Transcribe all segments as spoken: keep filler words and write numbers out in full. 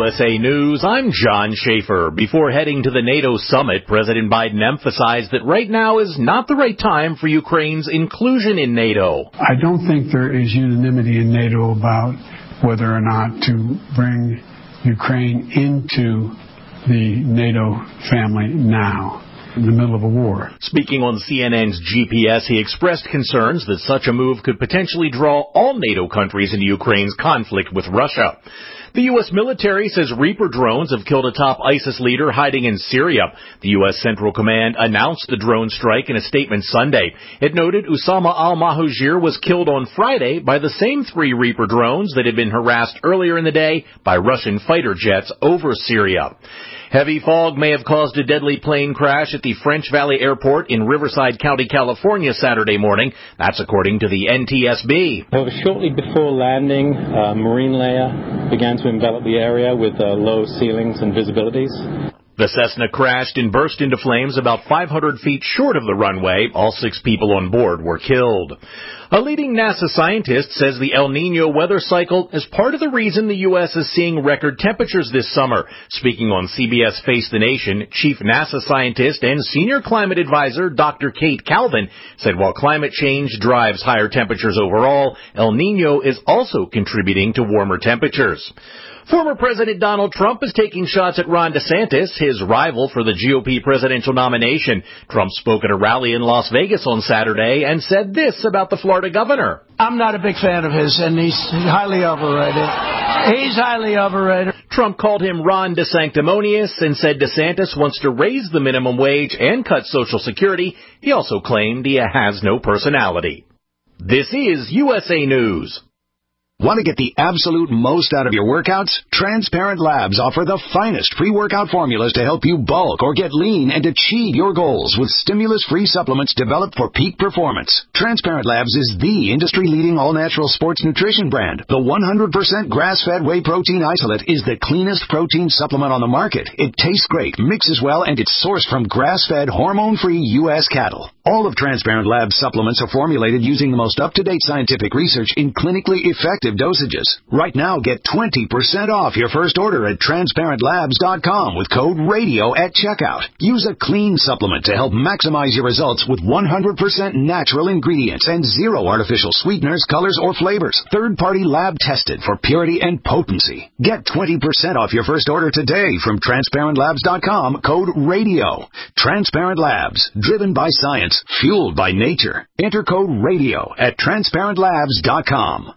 U S A News, I'm John Schaefer. Before heading to the NATO summit, President Biden emphasized that right now is not the right time for Ukraine's inclusion in NATO. I don't think there is unanimity in NATO about whether or not to bring Ukraine into the NATO family now, in the middle of a war. Speaking on C N N's G P S, he expressed concerns that such a move could potentially draw all NATO countries into Ukraine's conflict with Russia. The U S military says Reaper drones have killed a top ISIS leader hiding in Syria. The U S Central Command announced the drone strike in a statement Sunday. It noted Usama al-Mahujir was killed on Friday by the same three Reaper drones that had been harassed earlier in the day by Russian fighter jets over Syria. Heavy fog may have caused a deadly plane crash at the French Valley Airport in Riverside County, California, Saturday morning. That's according to the N T S B. However, shortly before landing, a marine layer began to envelop the area with uh, low ceilings and visibilities. The Cessna crashed and burst into flames about five hundred feet short of the runway. All six people on board were killed. A leading NASA scientist says the El Niño weather cycle is part of the reason the U S is seeing record temperatures this summer. Speaking on C B S Face the Nation, Chief NASA Scientist and Senior Climate Advisor Doctor Kate Calvin said while climate change drives higher temperatures overall, El Niño is also contributing to warmer temperatures. Former President Donald Trump is taking shots at Ron DeSantis, his rival for the G O P presidential nomination. Trump spoke at a rally in Las Vegas on Saturday and said this about the Florida governor. I'm not a big fan of his, and he's highly overrated. He's highly overrated. Trump called him Ron DeSanctimonious and said DeSantis wants to raise the minimum wage and cut Social Security. He also claimed he has no personality. This is U S A News. Want to get the absolute most out of your workouts? Transparent Labs offer the finest pre-workout formulas to help you bulk or get lean and achieve your goals with stimulus-free supplements developed for peak performance. Transparent Labs is the industry-leading all-natural sports nutrition brand. The one hundred percent grass-fed whey protein isolate is the cleanest protein supplement on the market. It tastes great, mixes well, and it's sourced from grass-fed, hormone-free U S cattle. All of Transparent Labs supplements are formulated using the most up-to-date scientific research in clinically effective dosages. Right now, get twenty percent off your first order at transparent labs dot com with code RADIO at checkout. Use a clean supplement to help maximize your results with one hundred percent natural ingredients and zero artificial sweeteners, colors, or flavors. Third-party lab tested for purity and potency. Get twenty percent off your first order today from transparent labs dot com, code RADIO. Transparent Labs, driven by science, fueled by nature. Enter code RADIO at transparent labs dot com.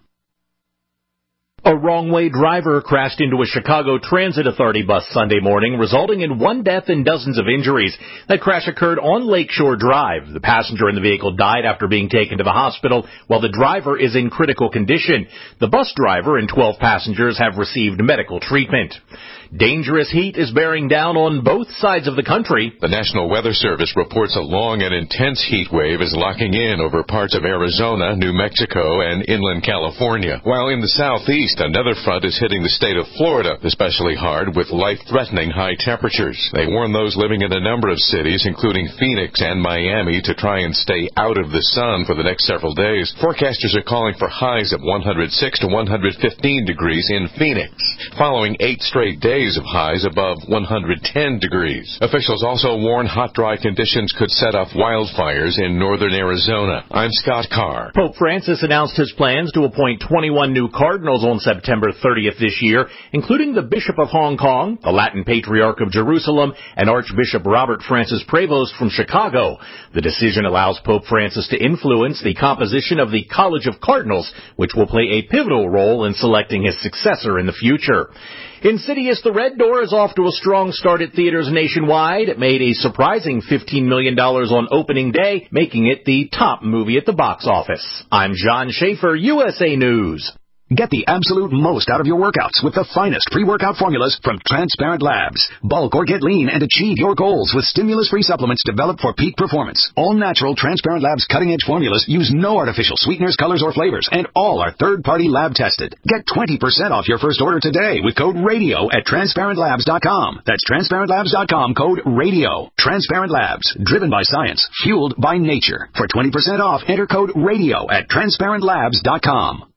A wrong-way driver crashed into a Chicago Transit Authority bus Sunday morning, resulting in one death and dozens of injuries. That crash occurred on Lakeshore Drive. The passenger in the vehicle died after being taken to the hospital, while the driver is in critical condition. The bus driver and twelve passengers have received medical treatment. Dangerous heat is bearing down on both sides of the country. The National Weather Service reports a long and intense heat wave is locking in over parts of Arizona, New Mexico, and inland California. While in the southeast, another front is hitting the state of Florida, especially hard with life-threatening high temperatures. They warn those living in a number of cities, including Phoenix and Miami, to try and stay out of the sun for the next several days. Forecasters are calling for highs of one hundred six to one hundred fifteen degrees in Phoenix, following eight straight days of highs above one hundred ten degrees. Officials also warn hot, dry conditions could set off wildfires in northern Arizona. I'm Scott Carr. Pope Francis announced his plans to appoint twenty-one new cardinals on September thirtieth this year, including the Bishop of Hong Kong, the Latin Patriarch of Jerusalem, and Archbishop Robert Francis Prevost from Chicago. The decision allows Pope Francis to influence the composition of the College of Cardinals, which will play a pivotal role in selecting his successor in the future. Insidious: The Red Door is off to a strong start at theaters nationwide. It made a surprising fifteen million dollars on opening day, making it the top movie at the box office. I'm John Schaefer, U S A News. Get the absolute most out of your workouts with the finest pre-workout formulas from Transparent Labs. Bulk or get lean and achieve your goals with stimulus-free supplements developed for peak performance. All natural Transparent Labs cutting-edge formulas use no artificial sweeteners, colors, or flavors, and all are third-party lab tested. Get twenty percent off your first order today with code RADIO at transparent labs dot com. That's transparent labs dot com, code RADIO. Transparent Labs, driven by science, fueled by nature. For twenty percent off, enter code RADIO at transparent labs dot com.